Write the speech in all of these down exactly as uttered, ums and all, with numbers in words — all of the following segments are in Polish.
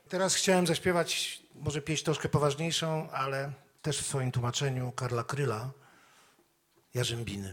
Teraz chciałem zaśpiewać może pieśń troszkę poważniejszą, ale też w swoim tłumaczeniu Karla Kryla, Jarzębiny.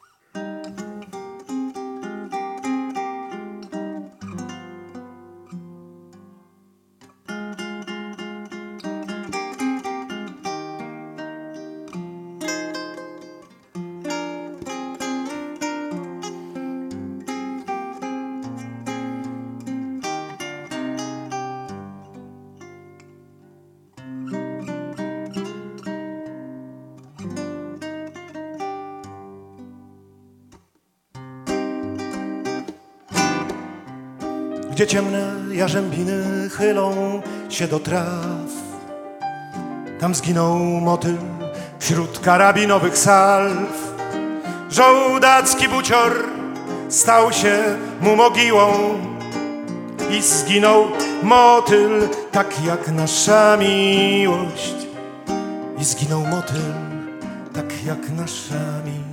Gdzie ciemne jarzębiny chylą się do traw, tam zginął motyl wśród karabinowych salw. Żołdacki bucior stał się mu mogiłą i zginął motyl, tak jak nasza miłość. I zginął motyl, tak jak nasza miłość.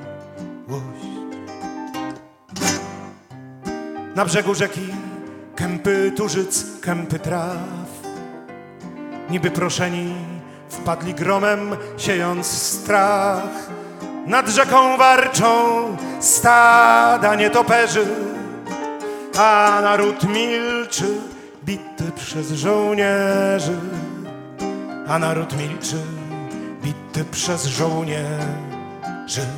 Na brzegu rzeki kępy tużyc, kępy traw, niby proszeni wpadli gromem, siejąc strach. Nad rzeką warczą stada nietoperzy, a naród milczy, bity przez żołnierzy. A naród milczy, bity przez żołnierzy.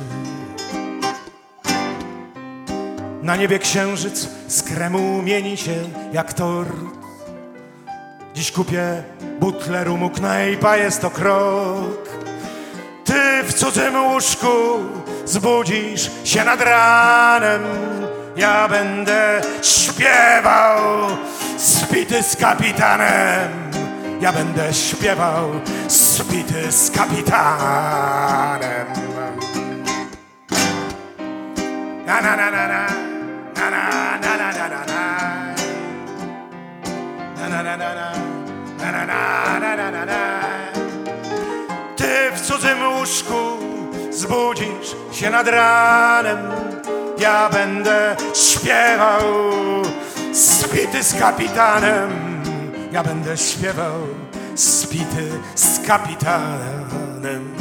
Na niebie księżyc z kremu mieni się jak tort. Dziś kupię butlę rumu, knajpa jest to krok. Ty w cudzym łóżku zbudzisz się nad ranem. Ja będę śpiewał spity z kapitanem. Ja będę śpiewał spity z kapitanem. Na na na na na. Na na na na na na na na na na na na na na na na. Ty w cudzym łóżku zbudzisz się nad ranem. Ja będę śpiewał spity z kapitanem. Ja będę śpiewał spity z kapitanem.